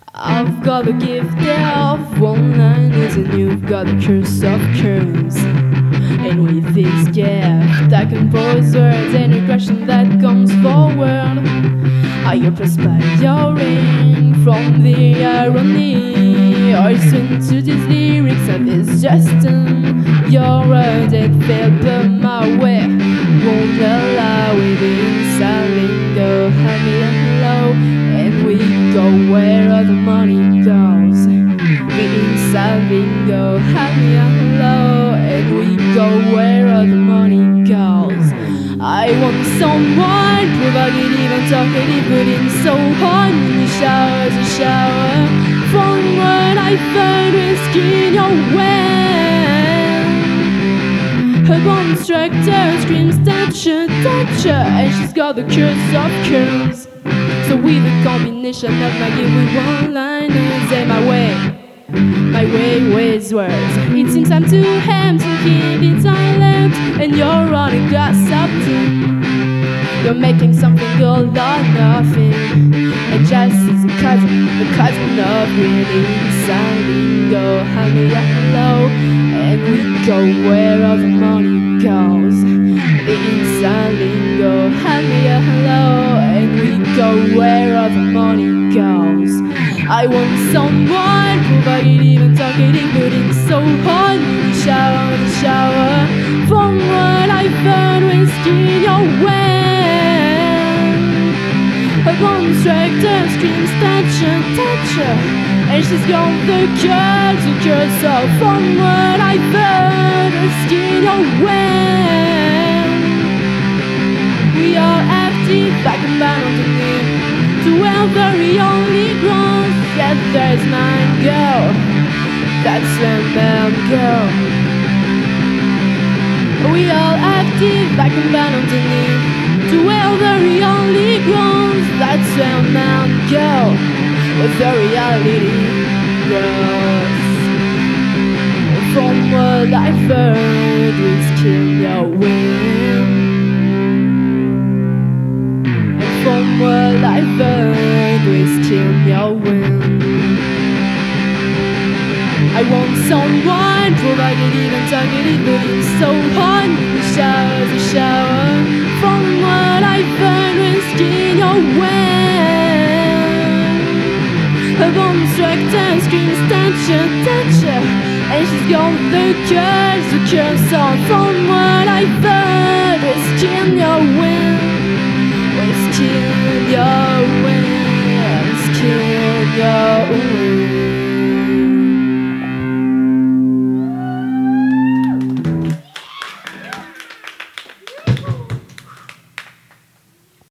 I've got the gift of one-liners and you've got the curse of curves. And with this gift I compose words and a question that comes forward. Are you perspiring from the irony? Or listen to these lyrics of this Justin? Your word that fell by my way won't allow it inside lingo. Hand me a hello and we go where all the money goes. We inside lingo. Hand me a hello and we go where all the money goes. I want someone provocative and talkative, but in so hard in the shower, the shower. From what I found with skin your way. Her bomb instructor screams toucher, toucher, and she's got the curse of curves. So with a combination of my give with one-liners and my way with words. It seems I'm too ham to keep it silent, and you're on a gossip too. You're making something all or nothing, and just is the cousin of really inside. Go hand me a hello, and we go where all the money goes. The inside lingo, hand me a hello, and we go where all the money goes. I want someone provocative and talkative, but it's so hard in the shower. From what I've heard, whiskey your way. Her bomb instructor screams toucher, toucher, and she's got the curse. So from what I've heard, whiskey your way. We are active like a band on the knee, to our very only ground. Yes, there's mine girl, that's where men go. We all active like a band on the knee, to our very only ground. That's where men go, with the reality grows. From what I've heard, we kill your wind. And from what I've heard, we kill your wind. I want someone provocative and talkative, but it's so hard in the shower. From what I've heard, whiskey your way. Her bomb instructor screams toucher, toucher, and she's got the curse on. From what I've heard, whiskey your wind, whiskey your